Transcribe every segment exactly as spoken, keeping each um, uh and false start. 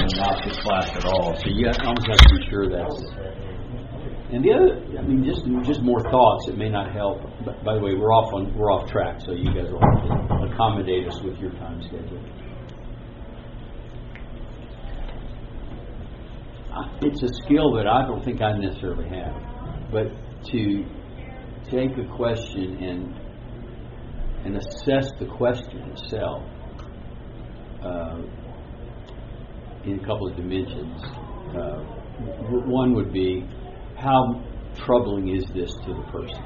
and not the class at all. So you almost have to be sure that's. And the other, I mean, just just more thoughts that may not help. But by the way, we're off on we're off track, so you guys will have to accommodate us with your time schedule. It's a skill that I don't think I necessarily have, but to take a question and and assess the question itself uh, in a couple of dimensions. Uh, one would be, how troubling is this to the person?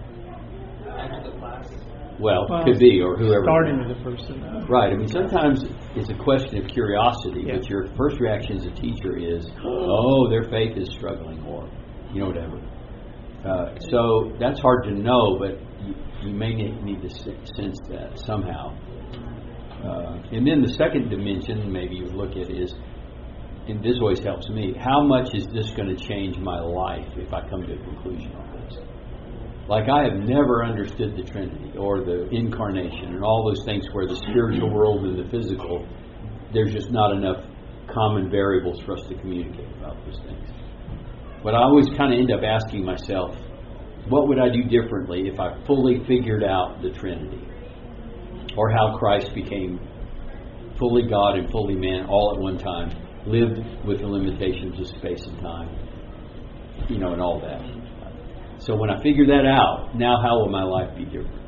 And to the class. Well, well could be, or whoever. Starting with the person. Uh, right. I mean, sometimes it's a question of curiosity, yeah. but your first reaction as a teacher is, oh, their faith is struggling, or, you know, whatever. Uh, so that's hard to know, but you, you may need to sense that somehow. Uh, and then the second dimension maybe you would look at is, and this always helps me, how much is this going to change my life if I come to a conclusion on this? Like, I have never understood the Trinity or the Incarnation and all those things where the spiritual world and the physical, there's just not enough common variables for us to communicate about those things. But I always kind of end up asking myself, what would I do differently if I fully figured out the Trinity? Or how Christ became fully God and fully man all at one time, lived with the limitations of space and time, you know, and all that. So when I figure that out, now how will my life be different?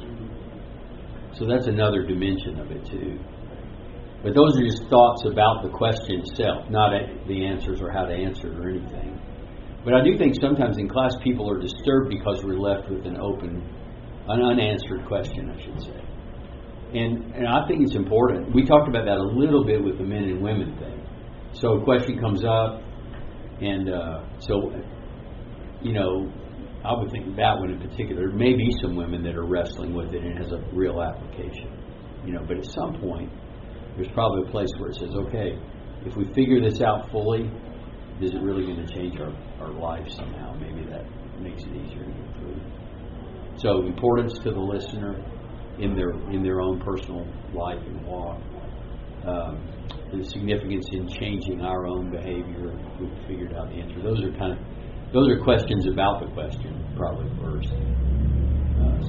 So that's another dimension of it too. But those are just thoughts about the question itself, not the answers or how to answer it or anything. But I do think sometimes in class people are disturbed because we're left with an open, an unanswered question, I should say. And and I think it's important. We talked about that a little bit with the men and women thing. So a question comes up, and uh, so, you know, I would think that one in particular, there may be some women that are wrestling with it and it has a real application. You know, but at some point, there's probably a place where it says, okay, if we figure this out fully, is it really going to change our, our life somehow? Maybe that makes it easier to get through. So importance to the listener in their in their own personal life and walk. Um, the significance in changing our own behavior if we've figured out the answer. Those are kind of those are questions about the question, probably first. Uh,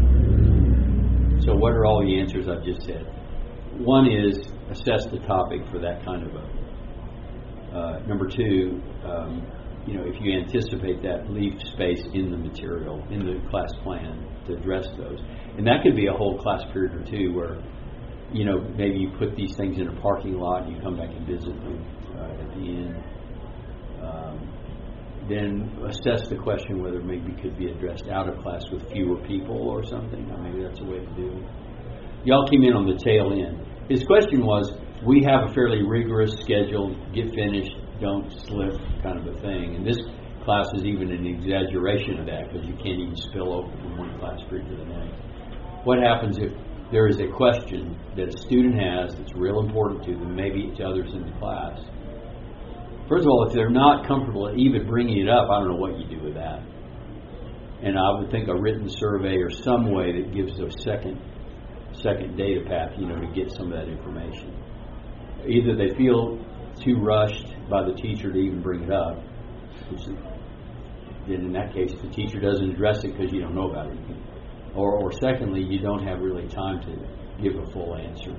so, so what are all the answers I've just said? One is assess the topic for that kind of a. Uh, number two, um, you know, if you anticipate that, leave space in the material, in the class plan to address those. And that could be a whole class period or two where, you know, maybe you put these things in a parking lot and you come back and visit them uh, at the end. Um, then assess the question whether maybe could be addressed out of class with fewer people or something. Or maybe that's a way to do it. Y'all came in on the tail end. His question was, we have a fairly rigorous schedule, get finished, don't slip kind of a thing. And this class is even an exaggeration of that because you can't even spill over from one class period to the next. What happens if there is a question that a student has that's real important to them, maybe to others in the class? First of all, if they're not comfortable even bringing it up, I don't know what you do with that. And I would think a written survey or some way that gives a second second data path, you know, to get some of that information. Either they feel too rushed by the teacher to even bring it up, which then in that case the teacher doesn't address it because you don't know about it. Or, or secondly, you don't have really time to give a full answer.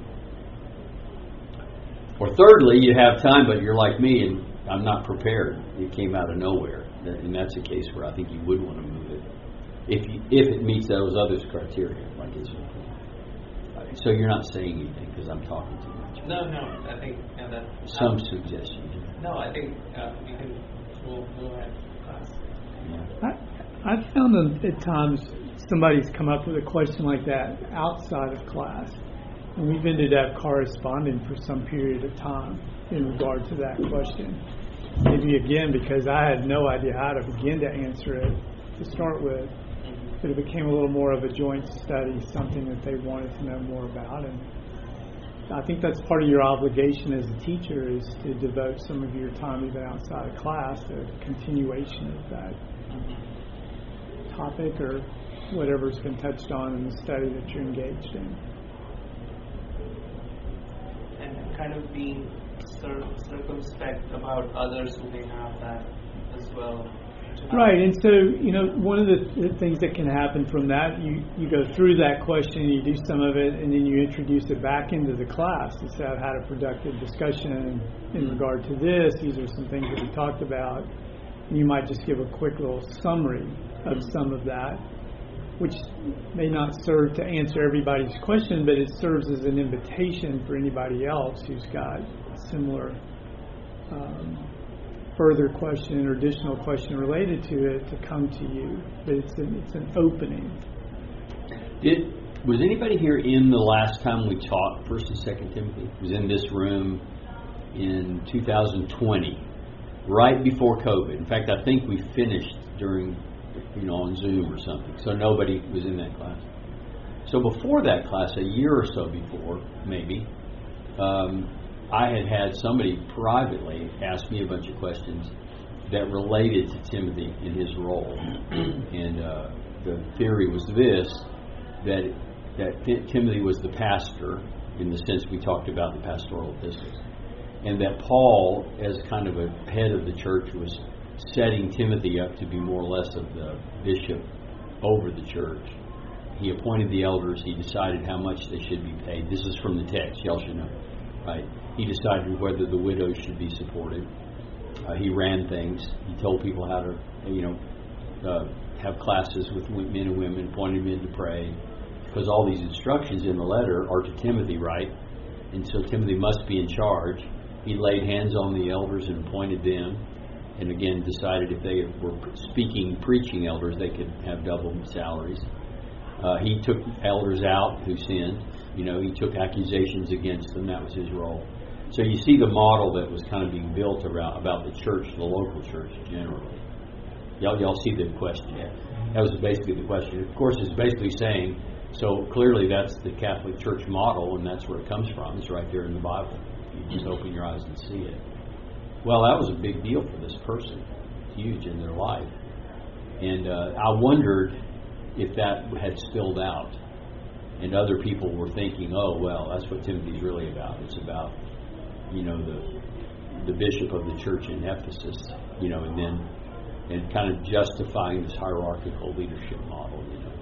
Or thirdly, you have time, but you're like me and I'm not prepared. It came out of nowhere. And that's a case where I think you would want to move it. If you, if it meets those other criteria, like it's so you're not saying anything because I'm talking too much. No, no, I think yeah, that. Some um, suggestions. No, I think uh, we can. We'll we'll have class. Yeah. I I found that at times somebody's come up with a question like that outside of class, and we've ended up corresponding for some period of time in regard to that question. Maybe again because I had no idea how to begin to answer it to start with. But it became a little more of a joint study, something that they wanted to know more about. And I think that's part of your obligation as a teacher is to devote some of your time even outside of class to a continuation of that topic or whatever's been touched on in the study that you're engaged in. And kind of being cir- forget about others who may have that as well. Right, and so, you know, one of the, the things that can happen from that, you, you go through that question, you do some of it, and then you introduce it back into the class to say, I've had a productive discussion in regard to this, these are some things that we talked about. And you might just give a quick little summary of some of that, which may not serve to answer everybody's question, but it serves as an invitation for anybody else who's got similar um, further question or additional question related to it to come to you. But it's an, it's an opening. Did was anybody here in the last time we taught First and Second Timothy? Was in this room in two thousand twenty, right before COVID. In fact, I think we finished during, you know, on Zoom or something. So nobody was in that class. So before that class, a year or so before, maybe, um, I had had somebody privately ask me a bunch of questions that related to Timothy and his role. And uh, the theory was this, that that Timothy was the pastor, in the sense we talked about the pastoral epistles, and that Paul, as kind of a head of the church, was setting Timothy up to be more or less of the bishop over the church. He appointed the elders. He decided how much they should be paid. This is from the text. Y'all should know, right? He decided whether the widows should be supported. Uh, he ran things. He told people how to, you know, uh, have classes with men and women, appointed men to pray, because all these instructions in the letter are to Timothy, right? And so Timothy must be in charge. He laid hands on the elders and appointed them, and again decided if they were speaking, preaching elders, they could have double salaries. Uh, he took elders out who sinned. You know, he took accusations against them. That was his role. So you see the model that was kind of being built around about the church, the local church generally. Y'all, y'all see the question? That was basically the question. Of course, it's basically saying, so clearly that's the Catholic Church model, and that's where it comes from. It's right there in the Bible. You just open your eyes and see it. Well, that was a big deal for this person. Huge in their life. And uh, I wondered if that had spilled out and other people were thinking, oh, well, that's what Timothy's really about. It's about, you know, the the bishop of the church in Ephesus, you know, and then and kind of justifying this hierarchical leadership model, you know.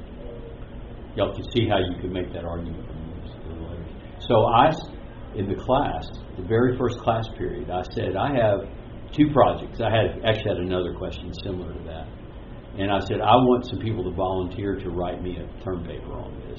Y'all can see how you could make that argument from the letters. So I, in the class, the very first class period, I said, I have two projects. I had actually had another question similar to that. And I said, I want some people to volunteer to write me a term paper on this.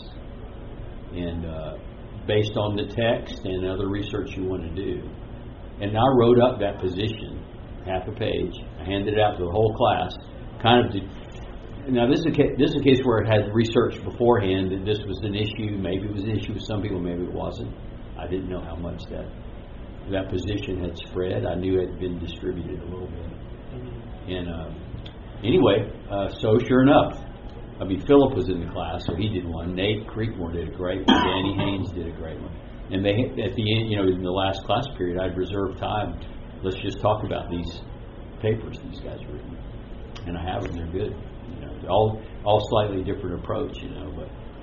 And uh, based on the text and other research you want to do. And I wrote up that position, half a page. I handed it out to the whole class. Kind of did, now this is, a case, this is a case where it had research beforehand that this was an issue. Maybe it was an issue with some people, maybe it wasn't. I didn't know how much that that position had spread. I knew it had been distributed a little bit. And um, anyway, uh, so sure enough, I mean, Philip was in the class, so he did one. Nate Creekmore did a great one. Danny Haynes did a great one. And they, at the end, you know, in the last class period, I'd reserved time. Let's just talk about these papers these guys have written. And I have them. They're good. You know, all all slightly different approach, you know.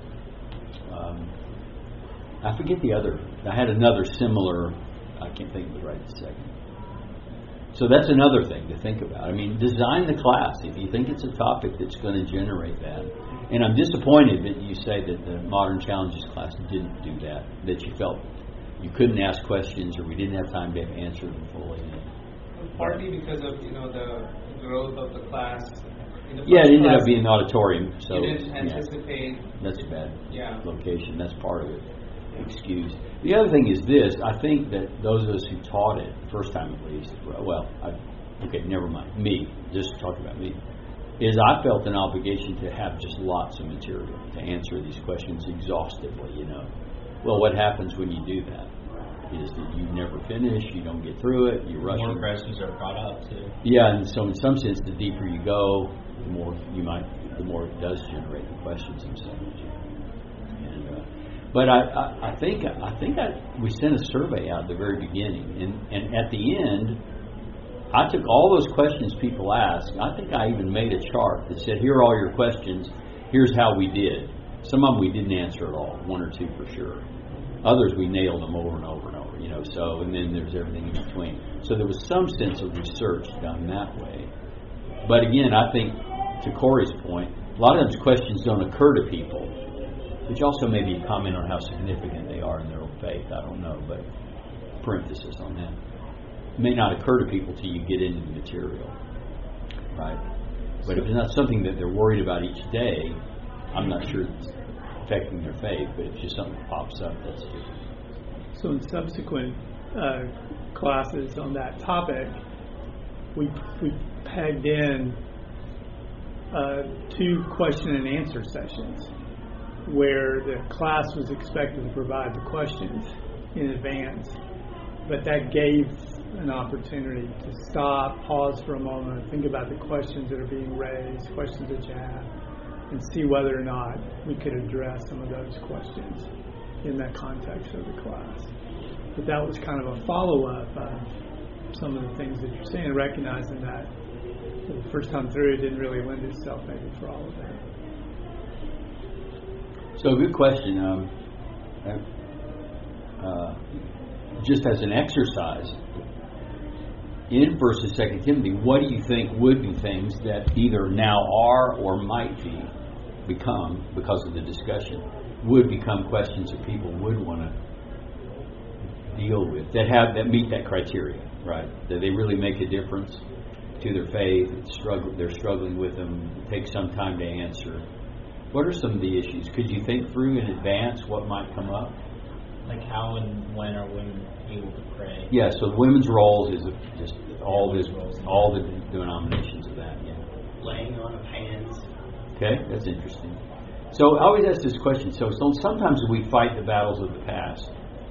But um, I forget the other. I had another similar. I can't think of it right this second. So that's another thing to think about. I mean, design the class if you think it's a topic that's going to generate that. And I'm disappointed that you say that the Modern Challenges class didn't do that, that you felt you couldn't ask questions or we didn't have time to answer them fully. Partly because of, you know, the growth of the class. In the yeah, it ended class, up being an auditorium. So you didn't anticipate. Yeah, that's a bad yeah. location. That's part of it. Excuse. The other thing is this. I think that those of us who taught it, first time at least, well, I, okay, never mind. Me, just talk about me, is I felt an obligation to have just lots of material to answer these questions exhaustively, you know. Well, what happens when you do that is that you never finish, you don't get through it, you rush. More questions are brought up, too. Yeah, and so in some sense, the deeper you go, the more you might, the more it does generate the questions themselves. And, uh, But I, I, I think I think I, we sent a survey out at the very beginning, and, and at the end, I took all those questions people asked. I think I even made a chart that said, "Here are all your questions. Here's how we did." Some of them we didn't answer at all, one or two for sure. Others we nailed them over and over and over. You know. So and then there's everything in between. So there was some sense of research done that way. But again, I think, to Corey's point, a lot of times questions don't occur to people, which also may be a comment on how significant they are in their own faith. I don't know, but parenthesis on that. It may not occur to people till you get into the material, right? But if it's not something that they're worried about each day, I'm not sure it's affecting their faith, but if it's just something that pops up, that's different. So in subsequent uh, classes on that topic, we we pegged in uh, two question and answer sessions where the class was expected to provide the questions in advance, but that gave an opportunity to stop, pause for a moment, think about the questions that are being raised, questions that you have, and see whether or not we could address some of those questions in that context of the class. But that was kind of a follow-up of some of the things that you're saying, recognizing that the first time through it didn't really lend itself maybe for all of that. So, good question. Um, uh, just as an exercise, in First and Second Timothy, what do you think would be things that either now are or might be become, because of the discussion, would become questions that people would want to deal with that have that meet that criteria, right? That they really make a difference to their faith. Struggle, they're struggling with them. It takes some time to answer. What are some of the issues? Could you think through in advance what might come up? Like how and when are women able to pray? Yeah. So women's roles is just all this, all the denominations of that. Yeah. Laying on of hands. Okay, that's interesting. So I always ask this question. So, so sometimes we fight the battles of the past.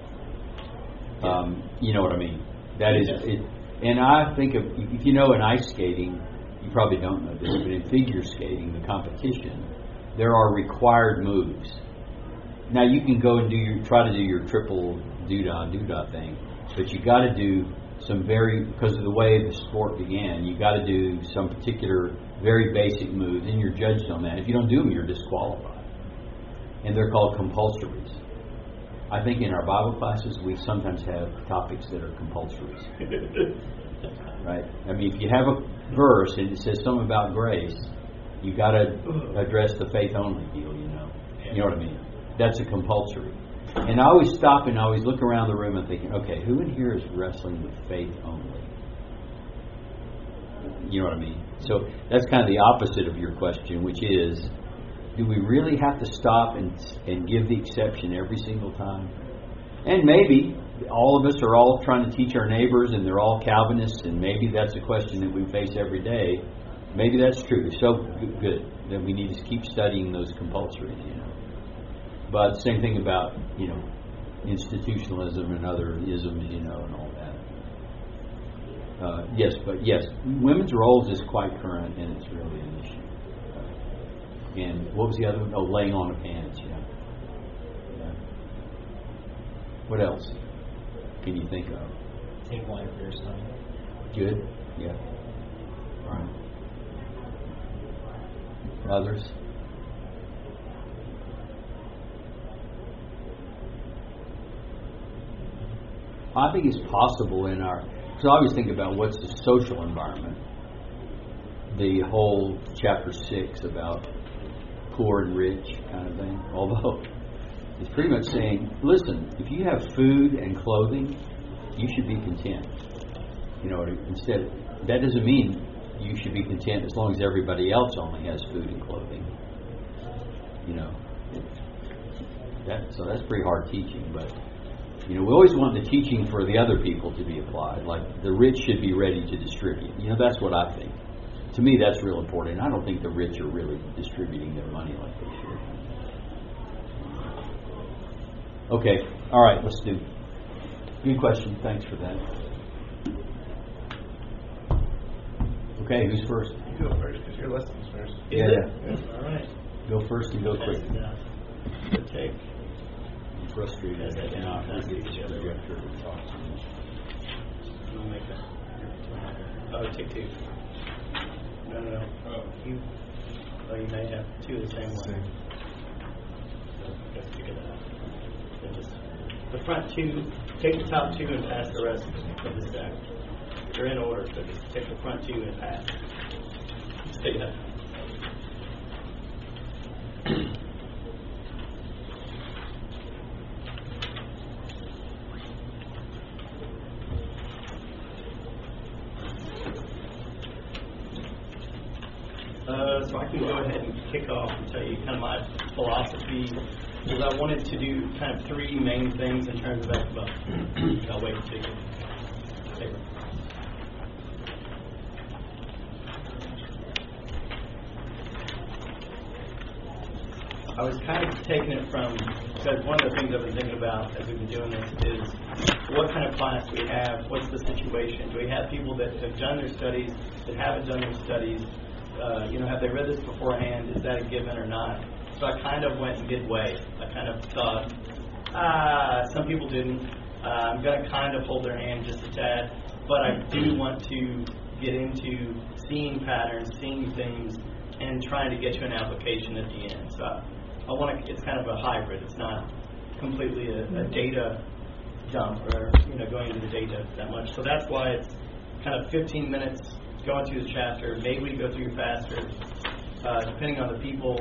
Um, you know what I mean? That is, it, and I think of, if you know in ice skating, you probably don't know this, but in figure skating, the competition, there are required moves. Now you can go and do your, try to do your triple doodah doodah thing, but you got to do some very, because of the way the sport began, you got to do some particular very basic moves, and you're judged on that. If you don't do them, you're disqualified, and they're called compulsories. I think in our Bible classes, we sometimes have topics that are compulsories. Right? I mean, if you have a verse and it says something about grace, you got to address the faith only deal, you know. You know what I mean? That's a compulsory. And I always stop and I always look around the room and thinking, okay, who in here is wrestling with faith only? You know what I mean? So that's kind of the opposite of your question, which is, do we really have to stop and and give the exception every single time? And maybe all of us are all trying to teach our neighbors and they're all Calvinists, and maybe that's a question that we face every day. Maybe that's true. So good that we need to keep studying those compulsories, you know. But same thing about, you know, institutionalism and other isms, you know, and all that. Uh, yes, but yes, women's roles is quite current, and it's really an issue. And what was the other one? Oh, laying on of hands, yeah. yeah. What else can you think of? Take wine for your son. Good, yeah. All right. Others? I think it's possible in our, because I always think about what's the social environment. The whole chapter six about poor and rich kind of thing. Although it's pretty much saying, listen, if you have food and clothing, you should be content. You know, instead, that doesn't mean you should be content as long as everybody else only has food and clothing. You know, that so that's pretty hard teaching, but you know, we always want the teaching for the other people to be applied. Like the rich should be ready to distribute. You know, that's what I think. To me, that's real important. I don't think the rich are really distributing their money like they should. Okay, all right, let's do. Good question. Thanks for that. Okay, who's first? You go first because your lesson's first. Yeah, yeah. All right. Go first and go quick. Good take. I'm frustrated As I not cannot with each the other. projector to talk to me. I'll make that. Oh, take two. No, no, no. Oh, you. Oh, you may have two of the same one. Same. So let's figure that out. Then just the front two. Take the top two and pass the rest of the stack. They're in order, so just take the front two and pass. Stay that. Uh, so I can go ahead and kick off and tell you kind of my philosophy. Because I wanted to do kind of three main things in terms of that. Well, I'll wait until you take it. I was kind of taking it from, because one of the things I've been thinking about as we've been doing this is what kind of class do we have? What's the situation? Do we have people that have done their studies, that haven't done their studies? Uh, you know, have they read this beforehand? Is that a given or not? So I kind of went midway. I kind of thought, ah, some people didn't. Uh, I'm going to kind of hold their hand just a tad, but I do want to get into seeing patterns, seeing things, and trying to get to an application at the end. So I, I want to. It's kind of a hybrid. It's not completely a, a data dump or you know going into the data that much. So that's why it's kind of fifteen minutes going through the chapter. Maybe we go through faster, uh, depending on the people.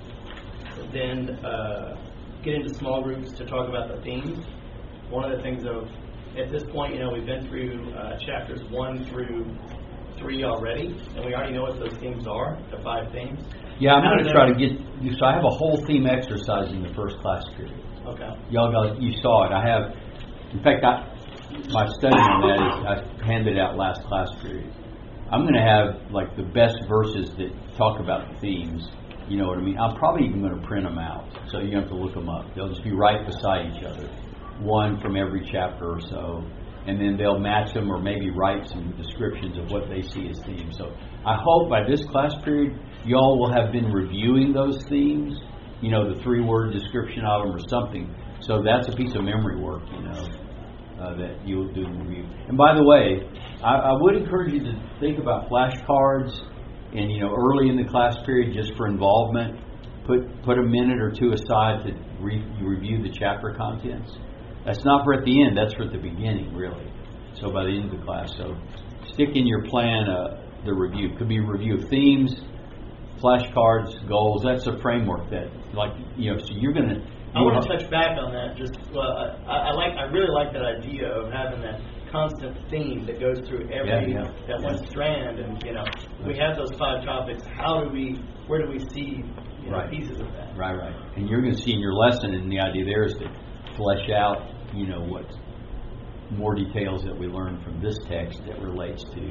Then uh, get into small groups to talk about the themes. One of the things of at this point, you know, we've been through uh, chapters one through three already, and we already know what those themes are, the five themes. Yeah, I'm going to try to get. So I have a whole theme exercise in the first class period. Okay. Y'all got, you saw it. I have, in fact, I, my study on that is I handed out last class period. I'm going to have like the best verses that talk about the themes. You know what I mean? I'm probably even going to print them out, so you have to look them up. They'll just be right beside each other, one from every chapter or so, and then they'll match them or maybe write some descriptions of what they see as themes. So I hope by this class period, y'all will have been reviewing those themes, you know, the three-word description of them or something. So that's a piece of memory work, you know, uh, that you'll do in review. And by the way, I, I would encourage you to think about flashcards. And, you know, early in the class period, just for involvement, put put a minute or two aside to re- review the chapter contents. That's not for at the end. That's for at the beginning, really. So by the end of the class. So stick in your plan uh, the review. Could be a review of themes, flashcards, goals. That's a framework that, like, you know, so you're going to... I want to touch back on that. Just well, I, I like. I really like that idea of having that constant theme that goes through every yeah, yeah. that one strand, and you know, we have those five topics. How do we? Where do we see you know, right. pieces of that? Right, right. And you're going to see in your lesson, and the idea there is to flesh out, you know, what more details that we learn from this text that relates to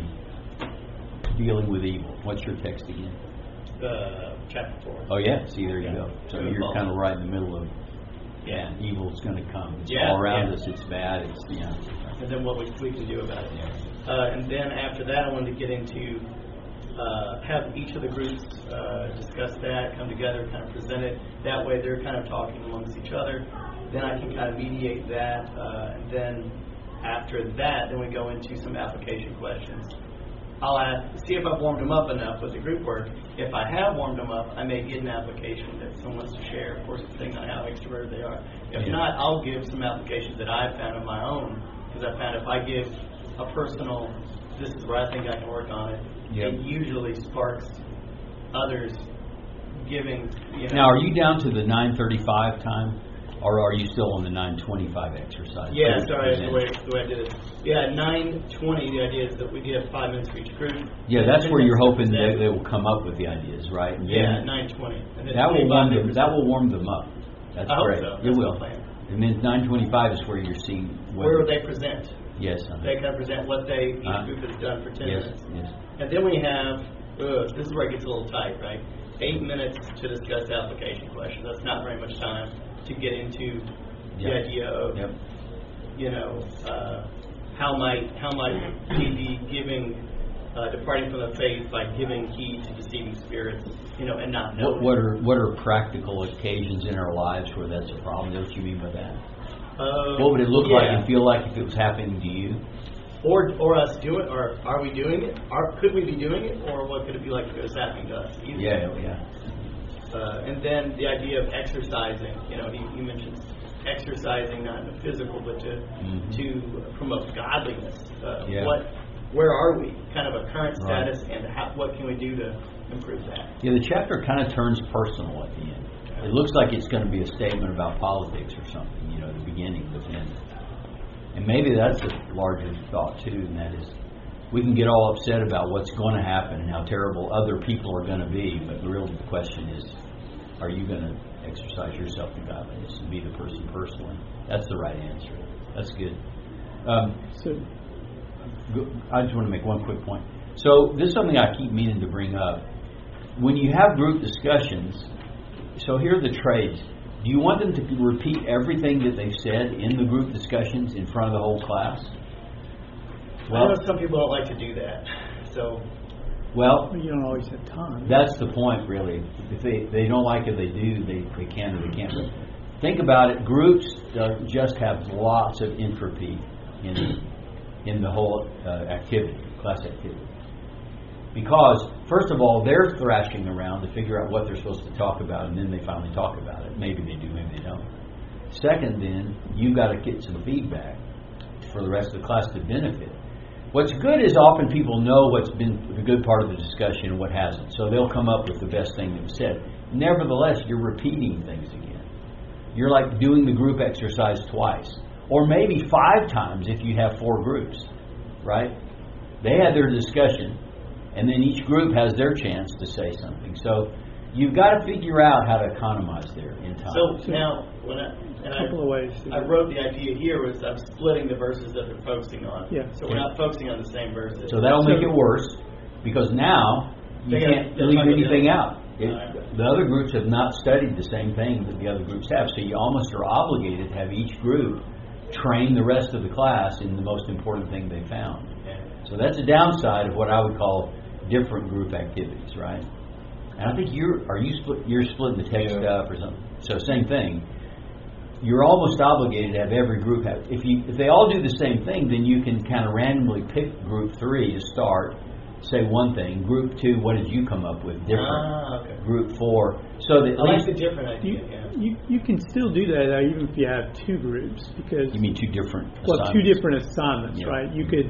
dealing with evil. What's your text again? Uh, chapter four. Oh yeah. See, there you yeah. go. So you're kind of right in the middle of. Yeah, evil's going to come. It's yeah, all around yeah. us. It's bad. It's you know. And then what we we can do about it. Yeah. Uh, and then after that, I wanted to get into uh, have each of the groups uh, discuss that, come together, kind of present it. That way, they're kind of talking amongst each other. Then I can kind of mediate that, uh, and then after that, then we go into some application questions. I'll ask, see if I've warmed them up enough with the group work. If I have warmed them up, I may get an application that someone wants to share, of course, depending on how extroverted they are. If yeah. not, I'll give some applications that I've found of my own, because I found if I give a personal, this is where I think I can work on it, yep. it usually sparks others giving, you know. Now, are you down to the nine thirty-five time? Or are you still on the nine twenty-five exercise? Yeah, sorry, that's the way, the way I did it. Yeah, nine twenty, the idea is that we give five minutes for each group. Yeah, that's where you're hoping that they will come up with the ideas, right? And yeah, nine twenty. That will warm them. That will warm them up. That's I great. Hope so. It That's will. And then nine twenty-five is where you're seeing where they present. Yes, uh-huh. They can present what they each uh-huh. group has done for ten yes, minutes. Yes. And then we have uh, this is where it gets a little tight, right? Eight minutes to discuss application questions. That's not very much time to get into the yep. idea of yep. you know uh, how might how might we be giving uh, departing from the faith by giving heed to deceiving spirits, you know, and not knowing. What, what are what are practical occasions in our lives where that's a problem? Is that what you mean by that? Uh, what would it look yeah. like and feel like if it was happening to you? Or or us do it, or are we doing it? Are, could we be doing it, or what could it be like if it was happening to us? Either yeah, yeah. Uh, and then the idea of exercising. You know, he, he mentions exercising not in the physical, but to mm-hmm. to promote godliness. Uh, yeah. What where are we, kind of a current Right. status, and how, what can we do to improve that? Yeah, the chapter kind of turns personal at the end. It looks like it's going to be a statement about politics or something, you know, at the beginning, but then, and maybe that's a larger thought too, and that is, we can get all upset about what's going to happen and how terrible other people are going to be, but the real question is, are you going to exercise yourself in godliness and be the person personally? That's the right answer. That's good. Um, So, I just want to make one quick point. So this is something I keep meaning to bring up. When you have group discussions, so here are the trades. Do you want them to repeat everything that they've said in the group discussions in front of the whole class? I know some people don't like to do that, so Well, you don't always have time. that's the point, really. If they, they don't like it, they do. They, they can or they can't. But think about it. Groups uh, just have lots of entropy in in the whole uh, activity, class activity. Because, first of all, they're thrashing around to figure out what they're supposed to talk about, and then they finally talk about it. Maybe they do, maybe they don't. Second, then, you've got to get some feedback for the rest of the class to benefit. What's good is often people know what's been the good part of the discussion and what hasn't. So they'll come up with the best thing that was said. Nevertheless, you're repeating things again. You're like doing the group exercise twice. Or maybe five times if you have four groups, right? They had their discussion, and then each group has their chance to say something. So you've got to figure out how to economize there in time. So now, when I, and A couple I, of ways. To I do it. wrote the idea here was I'm splitting the verses that they're focusing on. Yeah. So we're not focusing on the same verses. So that'll make it worse, because now you They can't have- they're leave talking anything about- out. It, the other groups have not studied the same thing that the other groups have, so you almost are obligated to have each group train the rest of the class in the most important thing they found. Yeah. So that's a downside of what I would call different group activities, right? And I think you're are you split, you're splitting the text Yeah. up or something. So same thing. You're almost obligated to have every group have. If you if they all do the same thing, then you can kind of randomly pick group three to start. Say one thing. Group two, what did you come up with? Different. Ah, okay. Group four, so that at I like least the different You, idea. Yeah. you you can still do that though, even if you have two groups, because you mean two different. well, two assignments. different assignments, Yeah. right? You could.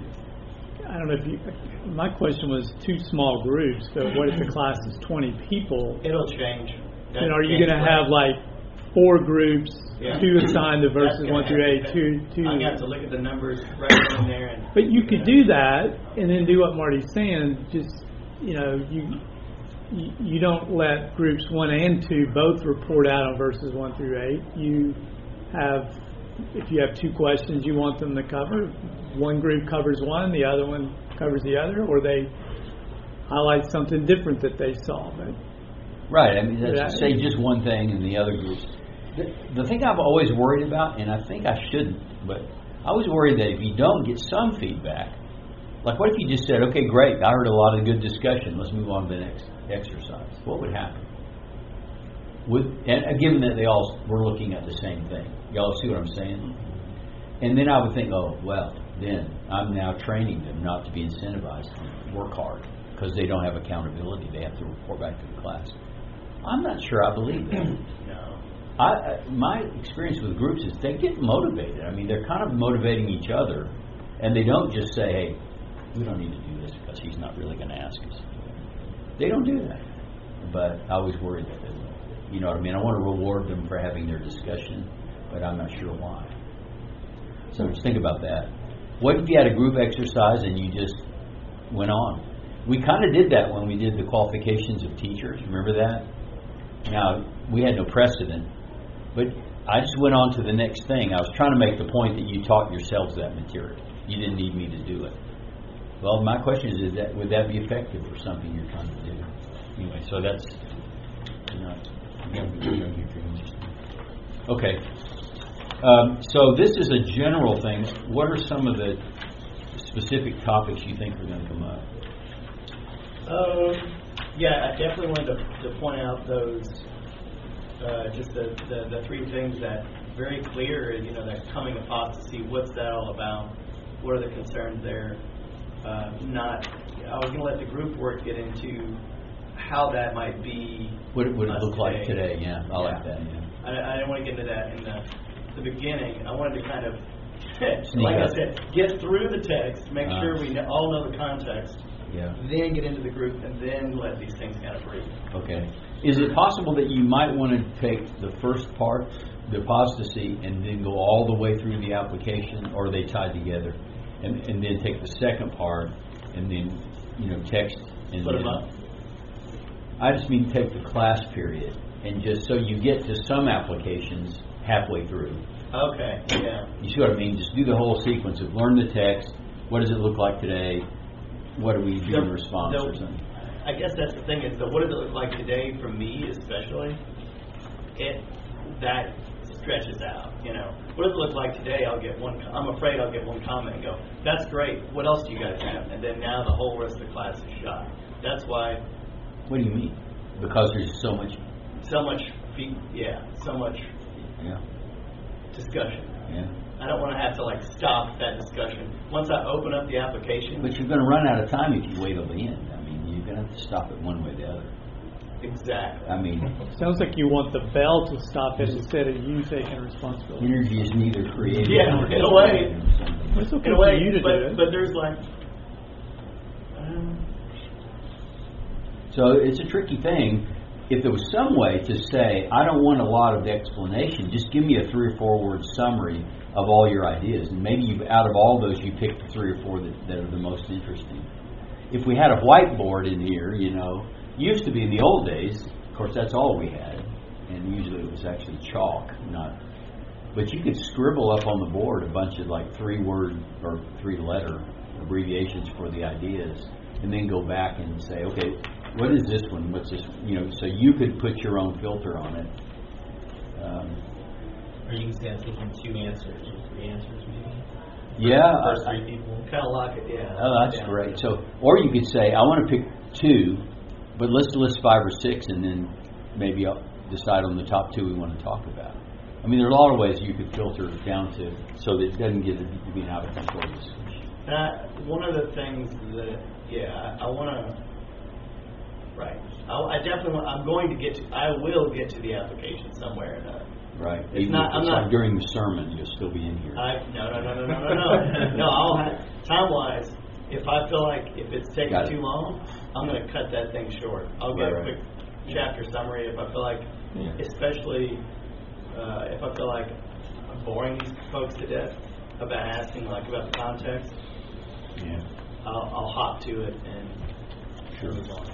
I don't know if you. My question was two small groups. So what if the class is twenty people? It'll change. That And are you change going to right. have like four groups, Yeah. two assigned to That's verses gonna one through have eight, to- two two? I'm going to have to look at the numbers right in there. And But you could do that and then do what Marty's saying. Just you know, you you you don't let groups one and two both report out on verses one through eight. You have, if you have two questions you want them to cover, one group covers one, the other one covers the other, or they highlight something different that they saw. But Right. I mean, that's, Yeah. say just one thing and the other groups. The, the thing I've always worried about, and I think I shouldn't, but I was worried that if you don't get some feedback, like what if you just said, okay, great, I heard a lot of good discussion, let's move on to the next exercise. What would happen? Would, and uh, given that they all were looking at the same thing. Y'all see what I'm saying? And then I would think, oh, well, then I'm now training them not to be incentivized to work hard because they don't have accountability. They have to report back to the class. I'm not sure I believe that. no. I, I, my experience with groups is they get motivated. I mean, they're kind of motivating each other, and they don't just say, hey, we don't need to do this because he's not really going to ask us. They don't do that. But I was worried that they would. You know what I mean? I want to reward them for having their discussion, but I'm not sure why. So just think about that. What if you had a group exercise and you just went on? We kind of did that when we did the qualifications of teachers. Remember that? Now, we had no precedent, but I just went on to the next thing. I was trying to make the point that you taught yourselves that material. You didn't need me to do it. Well, my question is, is that would that be effective for something you're trying to do? Anyway, so that's, you know, okay. Um, so this is a general thing. What are some of the specific topics you think are going to come up? Um, yeah, I definitely wanted to, to point out those, uh, just the, the, the three things that very clear, you know, that coming apostasy, what's that all about? What are the concerns there? Uh, not, I was going to let the group work get into how that might be. What it would it us look like today? Yeah, I Yeah. like that. Yeah. I, I didn't want to get into that in the, the beginning. I wanted to kind of Sneak like up. I said, get through the text, make Uh. sure we kn- all know the context, Yeah. then get into the group, and then let these things kind of breathe. Okay. Is it possible that you might want to take the first part, the apostasy, and then go all the way through the application, or are they tied together? And and then take the second part, and then, you know, text and Split then. them up. I just mean take the class period, and just so you get to some applications halfway through. Okay, yeah. You see what I mean? Just do the whole sequence of learn the text. What does it look like today? What do we do The- in response the- or something? I guess that's the thing is that what does it look like today for me especially? It that stretches out. You know, what does it look like today? I'll get one. I'm afraid I'll get one comment and go, "That's great. What else do you guys have?" And then now the whole rest of the class is shot. That's why What do you mean? Because there's so much. so much. Fe- yeah, so much Yeah. discussion. Yeah. I don't want to have to like stop that discussion once I open up the application. But you're going to run out of time if you wait till the end. I mean, you're going to have to stop it one way or the other. Exactly. I mean, Sounds like you want the bell to stop it instead of you taking responsibility. energy is neither creative Yeah, nor in a way. It's okay In a for way, you to but, do it. but there's like. Um, So it's a tricky thing. If there was some way to say, I don't want a lot of explanation, just give me a three or four word summary of all your ideas. And maybe you, out of all those, you pick the three or four that, that are the most interesting. If we had a whiteboard in here, you know, used to be in the old days, of course, that's all we had. And usually it was actually chalk, not. But you could scribble up on the board a bunch of like three word or three letter abbreviations for the ideas, and then go back and say, okay, what is this one? What's this? You know, so you could put your own filter on it. Um, Or you can say I'm thinking two answers or three answers maybe. yeah, First I- three people. kind of lock it, yeah. oh, that's yeah. great. So, or you could say, I want to pick two, but let's list five or six, and then maybe I'll decide on the top two we want to talk about. I mean, there are a lot of ways you could filter it down to so that it doesn't get to be an out of control discussion. Uh, one of the things that, yeah, I, I want to. Right. I, I definitely want. I'm going to get to. I will get to the application somewhere or another. Right. It's Even not- if I'm it's not- like during the sermon, you'll still be in here. I no no no no no no no no. I'll have time wise. If I feel like if it's taking Got it. too long, I'm going to cut that thing short. I'll get Right, a right. quick chapter summary if I feel like, Yeah. especially uh, if I feel like I'm boring these folks to death about asking like about the context. Yeah. I'll, I'll hop to it and Sure. move on.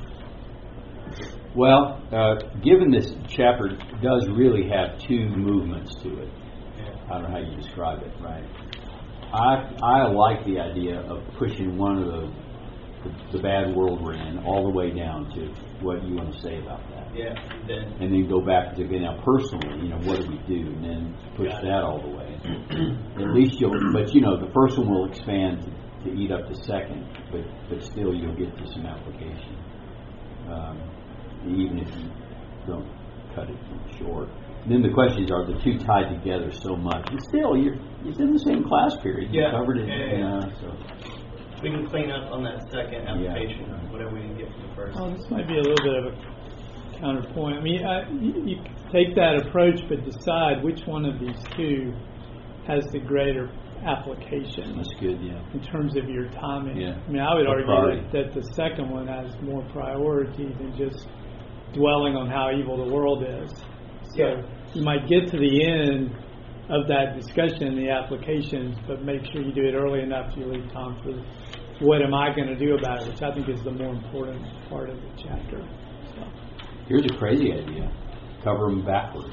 Well, uh, given this chapter does really have two movements to it. Yeah. I don't know how you describe it, right? I I like the idea of pushing one of the, the the bad world we're in all the way down to what you want to say about that, Yeah. Then and then go back to okay, now personally, you know, what do we do, and then push Got it. that all the way. At least you'll, but you know, the first one will expand to, to eat up the second, but but still you'll get to some application, um, even if you don't cut it short. Then the question is, are the two tied together so much? And still, you're it's in the same class period. You Yeah. covered it. Yeah, yeah, yeah. yeah, so we can clean up on that second Yeah. application, whatever we didn't get from the first. Well, this might be a little bit of a counterpoint. I mean, I, you, you take that approach, but decide which one of these two has the greater application that's good. Yeah. in terms of your timing. Yeah. I mean, I would Or argue priority. that, that the second one has more priority than just dwelling on how evil the world is. So Yeah. you might get to the end of that discussion in the applications, but make sure you do it early enough you leave time for what am I going to do about it, which I think is the more important part of the chapter. So. Here's a crazy idea: cover them backward.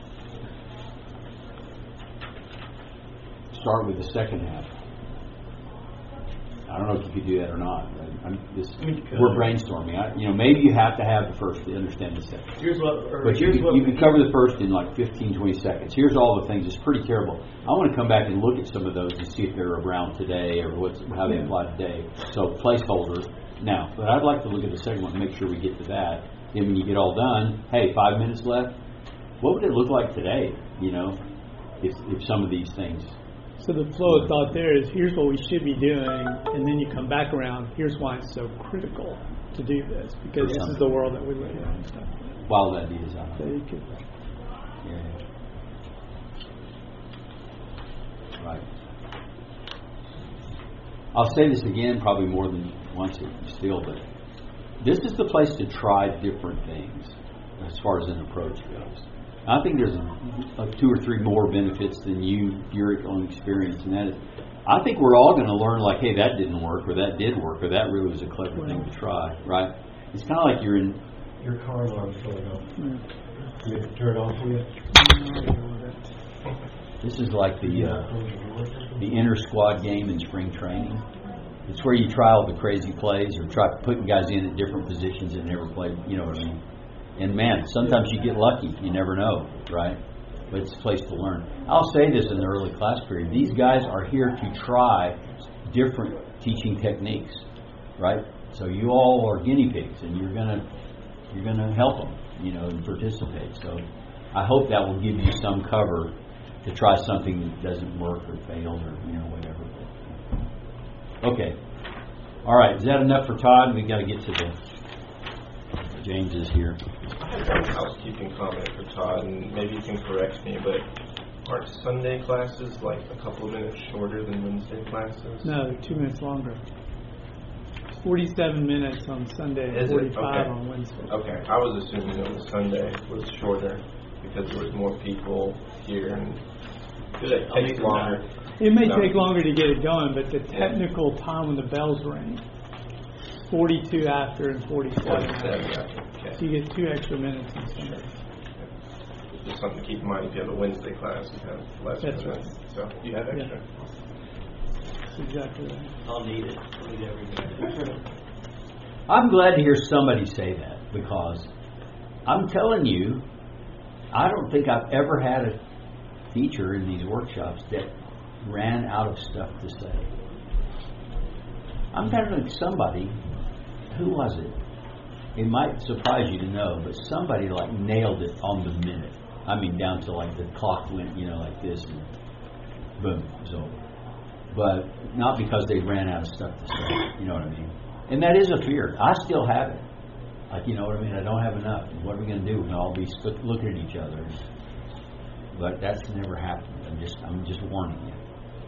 Start with the second half. I don't know if you could do that or not. I'm just, I mean, you could. we're brainstorming. I, you know, maybe you have to have the first to understand the second. Here's what. Or But you here's could, what you could cover the first in like fifteen, twenty seconds. Here's all the things. It's pretty terrible. I want to come back and look at some of those and see if they're around today or what's how they apply today. So placeholder now. But I'd like to look at the second one and make sure we get to that. Then when you get all done, hey, five minutes left. What would it look like today? You know, if if some of these things. So the flow of thought there is, here's what we should be doing, and then you come back around, here's why it's so critical to do this, because this is the world that we live in. And stuff. Wild ideas on So it. you could, Yeah. Right. I'll say this again, probably more than once still, but this is the place to try different things as far as an approach goes. I think there's a, a two or three more benefits than you, your own experience, and that is, I think we're all going to learn like, hey, that didn't work, or that did work, or that really was a clever thing to try, right? It's kind of like you're in. Your car alarm's going off. Mm. You have to turn it off for you? This is like the uh, the inter squad game in spring training. It's where you try all the crazy plays or try putting guys in at different positions that never played. You know what I mean? And man, sometimes you get lucky. You never know, right? But it's a place to learn. I'll say this in the early class period. These guys are here to try different teaching techniques, right? So you all are guinea pigs, and you're gonna you're gonna help them, you know, and participate. So I hope that will give you some cover to try something that doesn't work or failed or you know whatever. Okay, all right. Is that enough for Todd? We got to get to the. James is here. I have one housekeeping comment for Todd, and maybe you can correct me, but aren't Sunday classes like a couple of minutes shorter than Wednesday classes? No, two minutes longer. forty-seven minutes on Sunday and Is it? forty-five Okay. on Wednesday. Okay, I was assuming that the Sunday was shorter because there was more people here and it takes longer. It may No. take longer to get it going, but the technical time when the bells ring, forty-two after and forty-seven after. Okay. So you get two extra minutes on Sunday. It's just something to keep in mind. If you have a Wednesday class, you have less That's minutes. right. So you have Yeah. extra. That's exactly right. I'll need it. I'll need every minute. I'm glad to hear somebody say that because I'm telling you, I don't think I've ever had a teacher in these workshops that ran out of stuff to say. I'm telling somebody, who was it? It might surprise you to know, but somebody like nailed it on the minute. I mean, down to like the clock went, you know, like this, and boom, it was over. But not because they ran out of stuff to say. You know what I mean? And that is a fear. I still have it. Like, you know what I mean? I don't have enough. What are we going to do? We're going to all be st- looking at each other. But that's never happened. I'm just, I'm just warning you.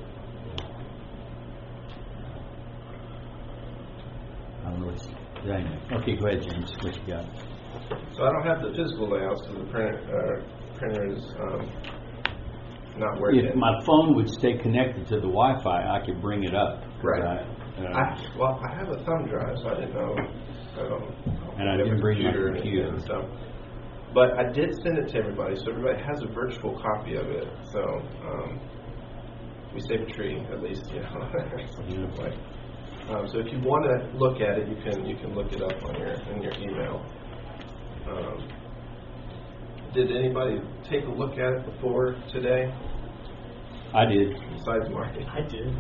I don't know what's. Anyway. Okay, go ahead, James. What you got? So I don't have the physical layout, so the printer, uh, printer is um, not working. If my phone would stay connected to the Wi-Fi, I could bring it up. Right. I, uh, I, well, I have a thumb drive, so I didn't know. Um, And I have didn't a bring my or computer. anything, So, but I did send it to everybody, so everybody has a virtual copy of it. So um, we save a tree, at least, you know. Yeah. Like, um, so if you want to look at it, you can you can look it up on your in your email. Um, did anybody take a look at it before today? I did. Besides Marty. I did.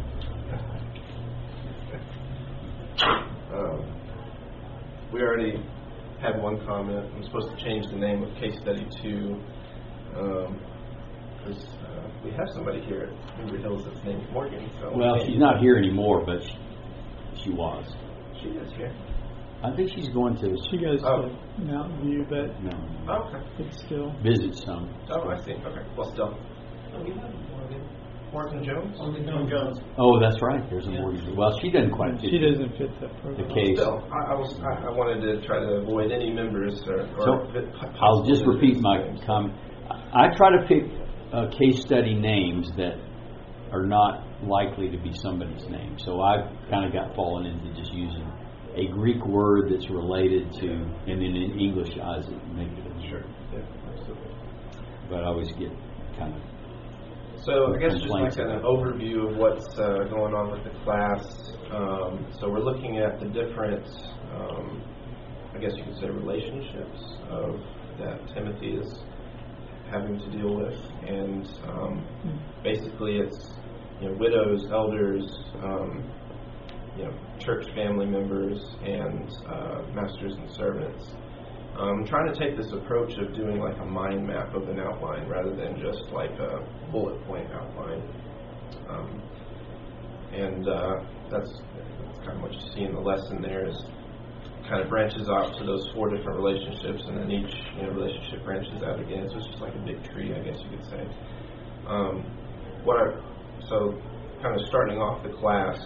Um, we already had one comment. I'm supposed to change the name of case study to, because um, uh, we have somebody here at Embry Hills that's named Morgan. So Well, she's not here anymore, but she, she was. She is here. I think she's going to She goes Oh. to Mountain View, but no, Oh, okay. it's still. visit some. Oh, I see. Okay. Well, still. Oh, we have Morgan. Morgan Jones? Morgan Jones. Oh, that's right. There's a mortgage. Well, she doesn't quite fit She doesn't fit that the program. case. Still, I, I was. I, I wanted to try to avoid any members or. or So, vi- I'll just possible repeat my visitors. comment. I I try to pick uh, case study names that are not likely to be somebody's name. So I've kind of got fallen into just using a Greek word that's related to, and then in English, I make it a Sure. Yeah, absolutely. But I always get kind of. So I guess just Complaints like an about it. overview of what's uh, going on with the class. Um, so we're looking at the different, um, I guess you could say, relationships of that Timothy is having to deal with, and um, basically it's you know widows, elders, um, you know church family members, and uh, masters and servants. I'm trying to take this approach of doing like a mind map of an outline rather than just like a bullet point outline. Um, and uh, that's, that's kind of what you see in the lesson there is kind of branches out to those four different relationships, and then each you know, relationship branches out again. So it's just like a big tree, I guess you could say. Um, what I, so kind of starting off the class,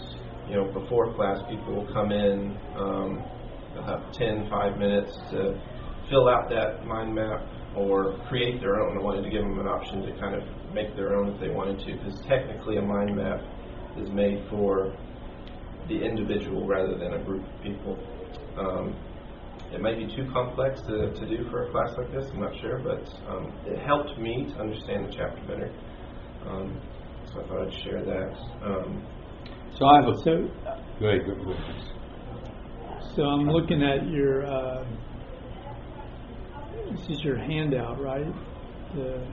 you know, before class, people will come in, um, they'll have ten, five minutes to fill out that mind map or create their own. I wanted to give them an option to kind of make their own if they wanted to, because technically a mind map is made for the individual rather than a group of people. Um, it might be too complex to, to do for a class like this, I'm not sure, but um, it helped me to understand the chapter better. Um, so I thought I'd share that. Um, So I have a... So, Go ahead, go ahead. so I'm looking at your, uh, this is your handout, right? The,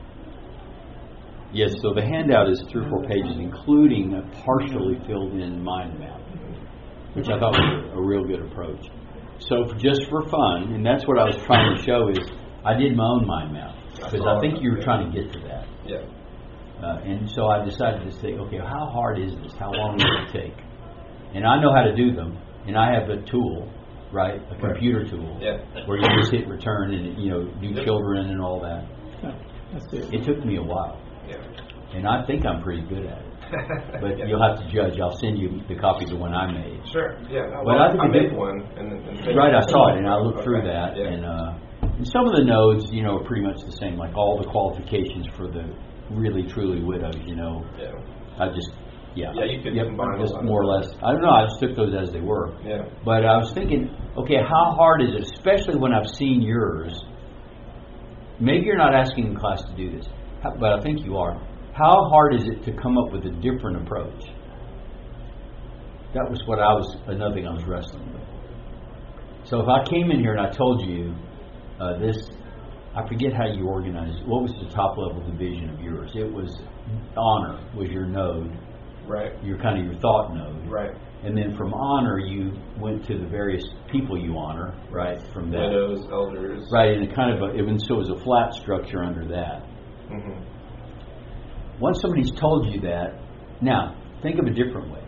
Yes, so the handout is three or four pages, including a partially filled in mind map, which I thought was a real good approach. So for, just for fun, and that's what I was trying to show is I did my own mind map, because I think you were trying to get to that. yeah. Uh, and so I decided to say, okay, how hard is this? How long will it take? And I know how to do them, and I have a tool, right, a computer tool, Yeah. where you just hit return and, you know, do Yep. children and all that. oh, that's it. It took me a while, Yeah. and I think I'm pretty good at it. But Yeah. you'll have to judge. I'll send you the copy of the one I made. Sure. Yeah. But Well, I I, think I it made did- one, and, and Right, I saw it, and I looked through Okay. that, Yeah. and, uh, and some of the nodes, you know, are pretty much the same, like all the qualifications for the really, truly widows, you know. Yeah. I just, yeah. Yeah, you could yep, combine a just lot of more or those. less. I don't know, I just took those as they were. Yeah. But I was thinking, okay, how hard is it, especially when I've seen yours? Maybe you're not asking the class to do this, how- but I think you are. How hard is it to come up with a different approach? That was what I was, another thing I was wrestling with. So if I came in here and I told you uh, this, I forget how you organized. What was the top level division of yours? It was honor was your node, Right. your kind of your thought node. Right. And then from honor, you went to the various people you honor, right? From that, Widows, elders. right? And it kind of a, even so, it was a flat structure under that. Mm-hmm. Once somebody's told you that, now think of a different way.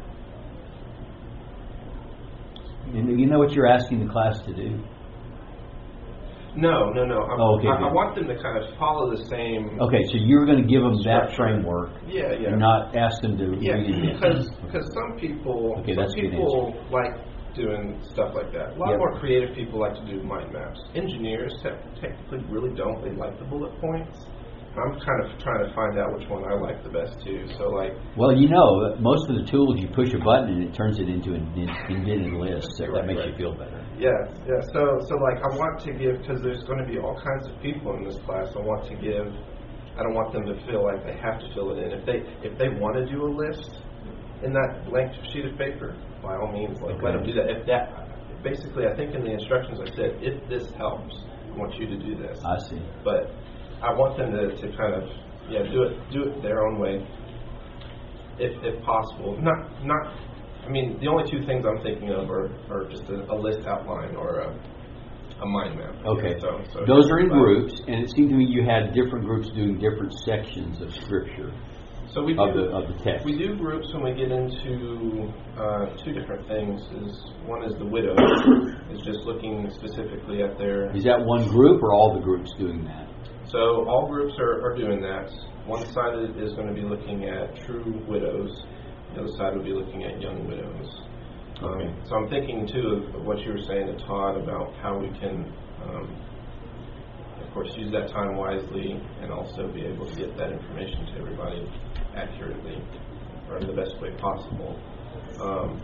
And you know what you're asking the class to do? No, no, no. I'm, Oh, okay, I, I good. want them to kind of follow the same. Okay, so you're going to give them that Structure. framework, Yeah, yeah. and not ask them to Yeah, read it. because because some people Okay, some that's a good people like doing stuff like that. A lot Yep. more creative people like to do mind maps. Engineers te- technically really don't. They like the bullet points. I'm kind of trying to find out which one I like the best too. So like, Well, you know, most of the tools, you push a button and it turns it into an indented list, so that Right, makes right. you feel better. yeah, yeah. So so like, I want to give, because there's going to be all kinds of people in this class. I want to give. I don't want them to feel like they have to fill it in. If they if they want to do a list in that blank sheet of paper, by all means, like let them do that. If that, basically, I think in the instructions I said, if this helps, I want you to do this. I see. But I want them to, to kind of yeah do it do it their own way, if if possible. Not not. I mean, the only two things I'm thinking of are, are just a, a list outline or a, a mind map. Okay. So, so Those are in but- groups, and it seemed to me you had different groups doing different sections of Scripture, So we of do, the of the text. we do groups when we get into uh, two different things. Is one is the widow, is just looking specifically at their. Is that one group or all the groups doing that? So all groups are, are doing that. One side is going to be looking at true widows. The other side will be looking at young widows. Okay. Um, so I'm thinking too of, of what you were saying to Todd about how we can, um, of course, use that time wisely and also be able to get that information to everybody accurately or in the best way possible. Um,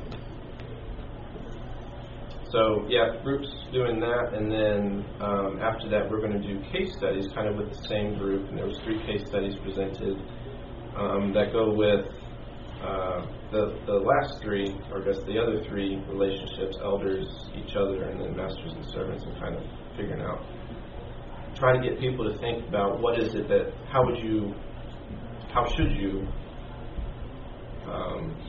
So yeah, groups doing that, and then um, after that we're going to do case studies, kind of with the same group. And there was three case studies presented um, that go with uh, the the last three, or I guess the other three relationships: elders, each other, and then masters and servants, and kind of figuring out, trying to get people to think about what is it that, how would you, how should you. Um,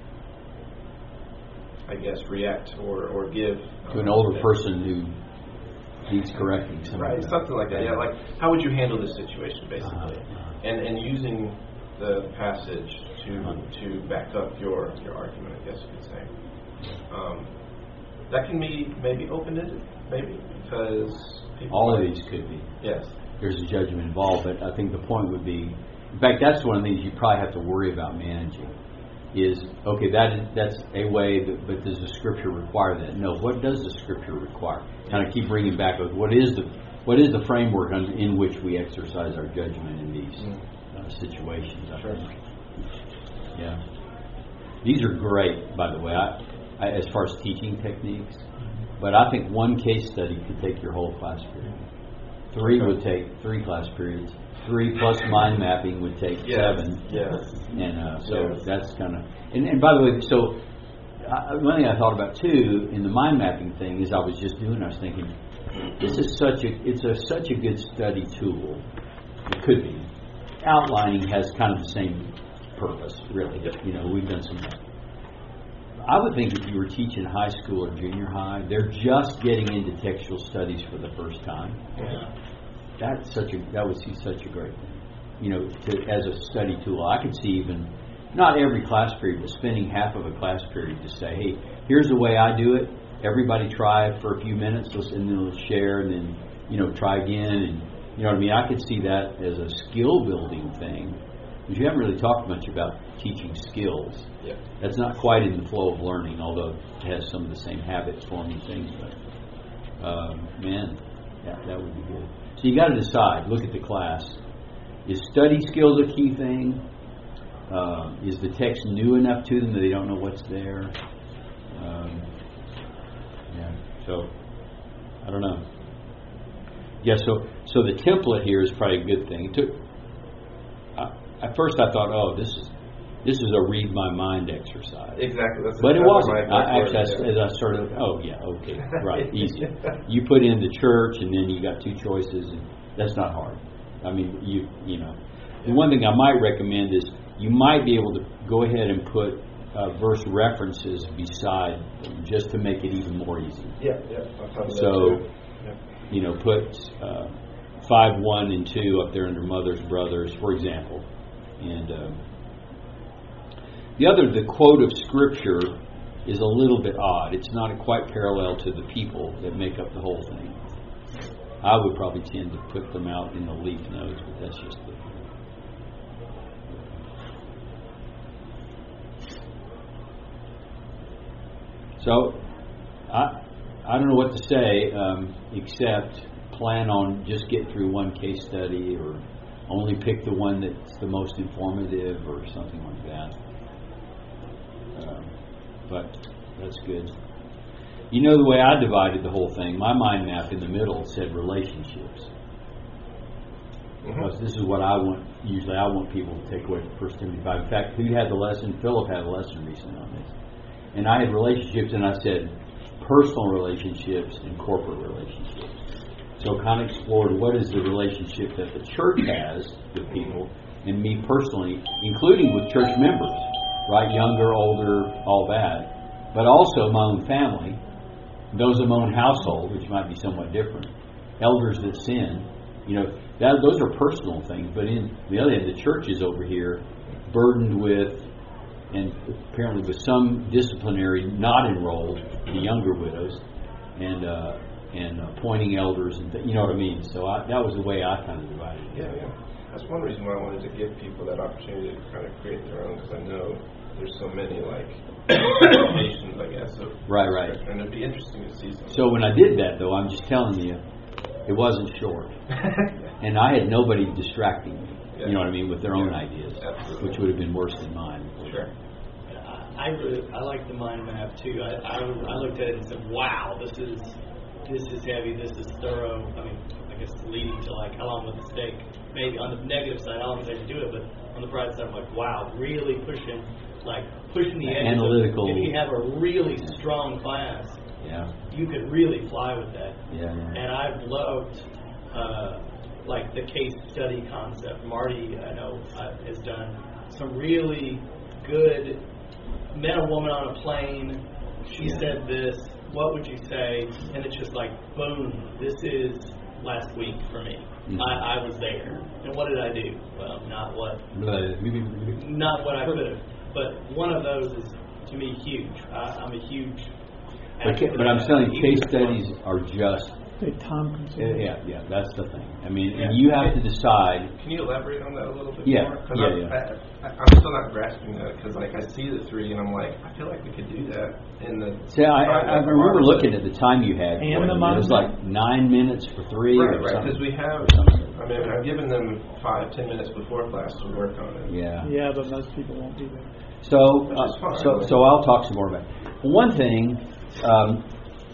I guess, react or, or give To an um, older yeah. person who needs correcting. Something Right, like that. something like that. Yeah, like how would you handle this situation, basically, Uh-huh. and and using the passage to to back up your your argument, I guess you could say. Um, that can be maybe open-ended, maybe because people All of might- these could be. Yes. There's a judgment involved, but I think the point would be, in fact, that's one of the things you probably have to worry about managing. is, okay, that is, that's a way, but, but does the Scripture require that? No, what does the Scripture require? Kind of keep bringing back, what is the what is the framework on, in which we exercise our judgment in these uh, situations, I Sure. think. Yeah. These are great, by the way, I, I, as far as teaching techniques, but I think one case study could take your whole class period. Three would take three class periods. Three plus mind mapping would take Yes. seven. Yes. And uh, so Yes. that's kind of, and, and by the way, so uh, one thing I thought about too in the mind mapping thing is I was just doing, I was thinking, this is such a, it's a such a good study tool. It could be. Outlining has kind of the same purpose, really. You know, we've done some. I would think if you were teaching high school or junior high, they're just getting into textual studies for the first time. Yeah. That's such a that would see such a great thing. You know, to, as a study tool, I could see even not every class period, but spending half of a class period to say, hey, here's the way I do it. Everybody try it for a few minutes, and then let's share, and then you know try again, and you know what I mean. I could see that as a skill building thing, because you haven't really talked much about teaching skills. Yeah. That's not quite in the flow of learning, although it has some of the same habit forming things. But um, man, yeah, that would be good. So you got to decide. Look at the class. Is study skills a key thing? Uh, is the text new enough to them that they don't know what's there? Um, yeah. So I don't know. Yeah. So so the template here is probably a good thing. It took. Uh, at first, I thought, oh, this is this is a read my mind exercise. Exactly. That's But it that's wasn't. my I, actually, word, as, yeah. as I started, oh yeah, okay, right, easy. You put in the church, and then you got two choices, and that's not hard. I mean, you you know. The one thing I might recommend is you might be able to go ahead and put uh, verse references beside them just to make it even more easy. Yeah, yeah. I'll talk about So, that too. Yeah. you know, put uh, five, one, and two up there under mothers, brothers, for example, and. Uh, The other, the quote of Scripture is a little bit odd. It's not quite parallel to the people that make up the whole thing. I would probably tend to put them out in the leaf notes, but that's just the... So, I I don't know what to say, um, except plan on just get through one case study, or only pick the one that's the most informative, or something like that. Um, but that's good. You know the way I divided the whole thing, my mind map in the middle said relationships. Mhm. Because this is what I want, usually I want people to take away from First Timothy five. In fact, who had the lesson? Philip had a lesson recently on this. And I had relationships, and I said personal relationships and corporate relationships. So kind of explored what is the relationship that the church has with people, and me personally, including with church members. Right, younger, older, all that, but also my own family, those of my own household, which might be somewhat different, elders that sin, you know, that those are personal things. But in the other end, the church is over here, burdened with, and apparently with some disciplinary, not enrolled, the younger widows, and uh, and appointing elders, and th- you know what I mean. So I, that was the way I kind of divided it. Yeah, yeah. That's one reason why I wanted to give people that opportunity to kind of create their own, because I know there's so many, like, applications, I guess. Of Right, right. And it'd be interesting to see some. So when I did that, though, I'm just telling you, it wasn't short. And I had nobody distracting me, Yeah. you know what I mean, with their own Yeah. ideas, Absolutely. which would have been worse than mine. Sure. I really, I like the mind map too. I, I, I looked at it and said, wow, this is this is heavy, this is thorough. I mean, I guess leading to like how long would this take? Maybe on the negative side, how long would it take to do it? But on the bright side, I'm like, wow, really pushing, like pushing the edge. Analytical. If you have a really strong class, Yeah, you could really fly with that. yeah, yeah. And I've loved uh, like the case study concept. Marty, I know, uh, has done some really good. Met a woman on a plane. She Yeah. said this. What would you say? And it's just like, boom. This is last week for me. Mhm. I, I was there. And what did I do? Well, not what But, not what I could have. But one of those is to me huge. I, I'm a huge. but, advocate but I'm of that. telling you, Even case if studies are just They time Uh, consuming. Yeah, yeah, that's the thing. I mean, and you have to decide. Can you elaborate on that a little bit Yeah, more? 'Cause yeah, I'm, yeah. I, I, I'm still not grasping that because, like, I see the three and I'm like, I feel like we could do that in the. See, I, I, I remember looking at the time you had. And for the it. It was Monday? like nine minutes for three Right, or right. something. Because we have. or something. I mean, I've given them five, ten minutes before class to work on it. Yeah. Yeah, but most people won't be there. So, Which uh, is fine. so, so I'll talk some more about it. One thing, um,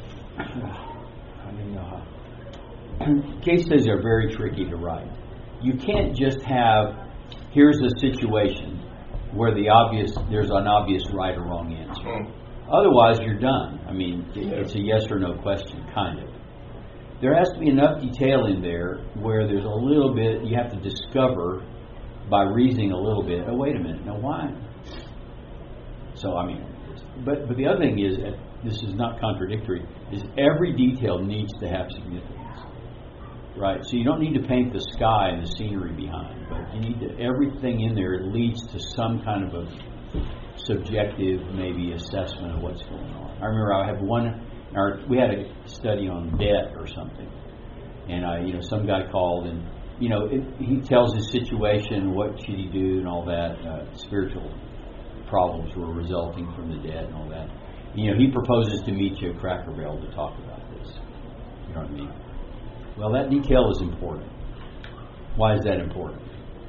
I don't know how. Case studies are very tricky to write. You can't just have, here's a situation where the obvious, there's an obvious right or wrong answer. Mm. Otherwise, you're done. I mean, it- Yeah. it's a yes or no question, kind of. There has to be enough detail in there where there's a little bit, you have to discover by reasoning a little bit, oh, wait a minute, now why? So, I mean, but, but the other thing is, uh, this is not contradictory, is every detail needs to have significance. Right? So you don't need to paint the sky and the scenery behind, but you need to, everything in there leads to some kind of a subjective, maybe, assessment of what's going on. I remember I had one, our, we had a study on debt or something, and I, you know, some guy called and, you know, it, he tells his situation, what should he do and all that, uh, spiritual problems were resulting from the debt and all that. You know, he proposes to meet you at Cracker Barrel to talk about this. You know what I mean? Well, that detail is important. Why is that important?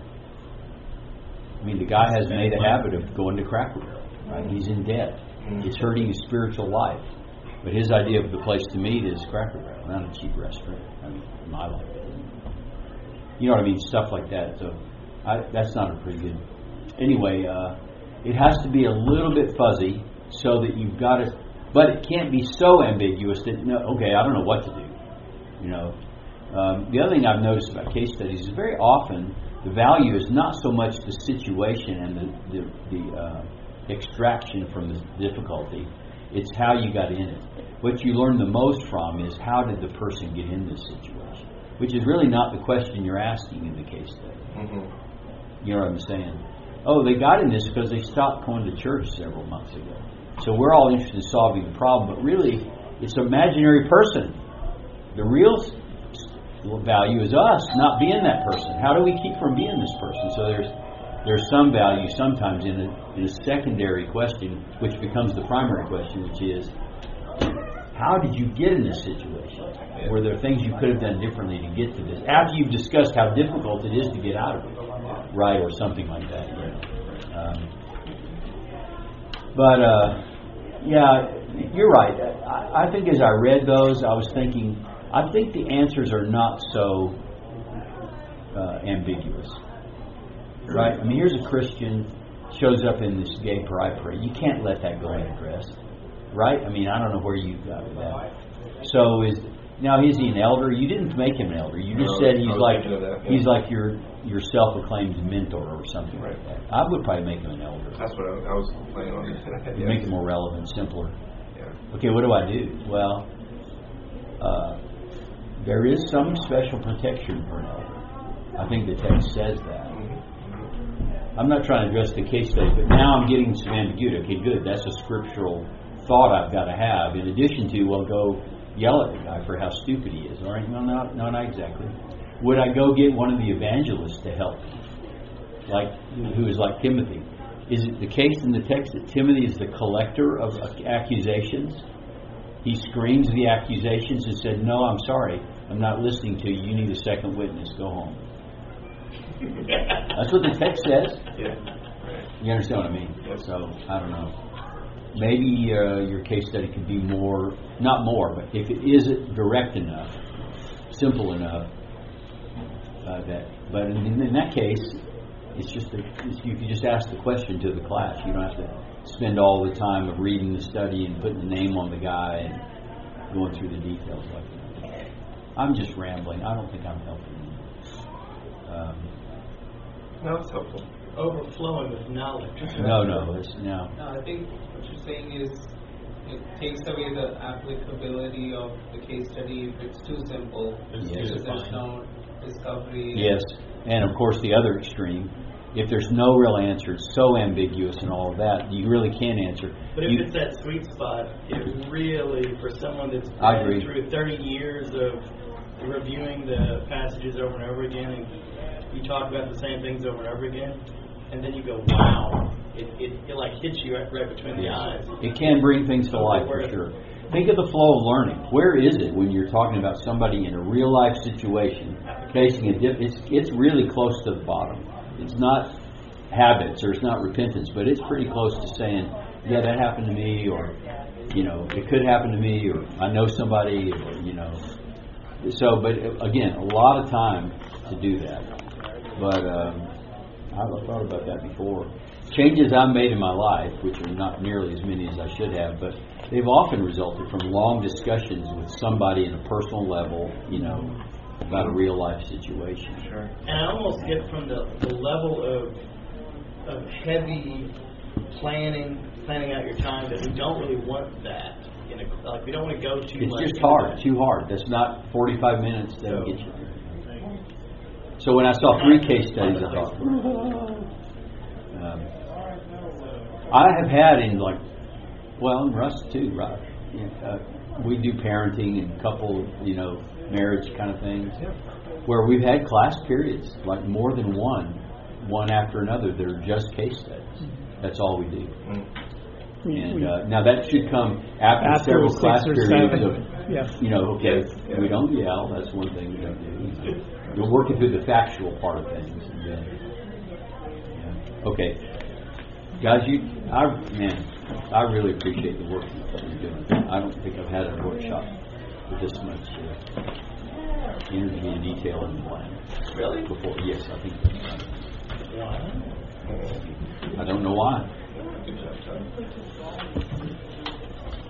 I mean, the guy has made a habit of going to Cracker Barrel, right? He's in debt. It's hurting his spiritual life. But his idea of the place to meet is Cracker Barrel, not a cheap restaurant. I mean, in my life. You know what I mean? Stuff like that. So I, that's not a pretty good... Anyway, uh, it has to be a little bit fuzzy so that you've got to... But it can't be so ambiguous that, no, okay, I don't know what to do. You know, um, the other thing I've noticed about case studies is very often the value is not so much the situation and the the, the uh, extraction from the difficulty. It's how you got in it. What you learn the most from is how did the person get in this situation, which is really not the question you're asking in the case study. Mm-hmm. You know what I'm saying? Oh, they got in this because they stopped going to church several months ago. So we're all interested in solving the problem, but really it's an imaginary person. The real value is us not being that person. How do we keep from being this person? So there's there's some value sometimes in a, in a secondary question, which becomes the primary question, which is, how did you get in this situation? Were there things you could have done differently to get to this? After you've discussed how difficult it is to get out of it, right, or something like that. You know? um, but uh, yeah, you're right. I, I think as I read those, I was thinking, I think the answers are not so uh, ambiguous. Right? I mean, here's a Christian, shows up in this gay pride parade. You can't let that go unaddressed. Right? I mean, I don't know where you got with that. So is now is he an elder? You didn't make him an elder. You just No, said I he's was like thinking of that, yeah. he's like your your self-proclaimed mentor or something Right. like that. I would probably make him an elder. That's what I, I was planning on. It'd Yes. make it more relevant, simpler. Yeah. Okay, what do I do? Well, uh, there is some special protection for an elder. I think the text says that. I'm not trying to address the case study, but now I'm getting some ambiguity. Okay, good. That's a scriptural thought I've got to have. In addition to, well, go yell at the guy for how stupid he is. All right, no, not, no, not exactly. Would I go get one of the evangelists to help me, like who is like Timothy? Is it the case in the text that Timothy is the collector of accusations? He screams the accusations and said, "No, I'm sorry, I'm not listening to you. You need a second witness. Go home." That's what the text says. Yeah. Right. You understand what I mean? Yep. So, I don't know. Maybe uh, your case study could be more, not more, but if it isn't direct enough, simple enough, uh, that. But in, in that case, it's just a, it's, you can just ask the question to the class. You don't have to spend all the time of reading the study and putting the name on the guy and going through the details like that. I'm just rambling. I don't think I'm helping you. Um, No, it's helpful. Overflowing with knowledge. no, no, it's no. No, I think what you're saying is it takes away the applicability of the case study if it's too simple. Yes. Because there's no discovery. Yes, and of course the other extreme if there's no real answer, it's so ambiguous and all of that, you really can't answer. But if You- it's that sweet spot, it really, for someone that's I been agree. through thirty years of reviewing the passages over and over again, and you talk about the same things over and over again, and then you go, wow, it, it, it like hits you right, right between the eyes. It can bring things to life for sure. Think of the flow of learning. Where is it when you're talking about somebody in a real life situation facing a dip? It's it's really close to the bottom. It's not habits or it's not repentance, but it's pretty close to saying, yeah, that happened to me, or you know, it could happen to me, or I know somebody, or you know. So, but again, a lot of time to do that. But um, I've thought about that before. Changes I've made in my life, which are not nearly as many as I should have, but they've often resulted from long discussions with somebody in a personal level, you know, about a real life situation. Sure. And I almost get from the, the level of of heavy planning, planning out your time, that we don't really want that. In a, like we don't want to go too It's much. just into hard, that. too hard. That's not forty-five minutes that'll So- get you there. So when I saw three case studies, I thought, um, I have had in like, well, and Russ too, right? Uh, we do parenting and couple, you know, marriage kind of things, where we've had class periods, like more than one, one after another, that are just case studies. That's all we do. We- And we- uh, now that should come after, After several six class or periods seven. of, Yeah. you know, okay, we don't yell. That's one thing we don't do. We're working through the factual part of things. And, uh, yeah. Okay, guys, you, I man, I really appreciate the work that you're doing. I don't think I've had a workshop with this much uh, energy and detail in the plan. Really? Before, yes, I think that's right. Why? I don't know why. Good job, Tom.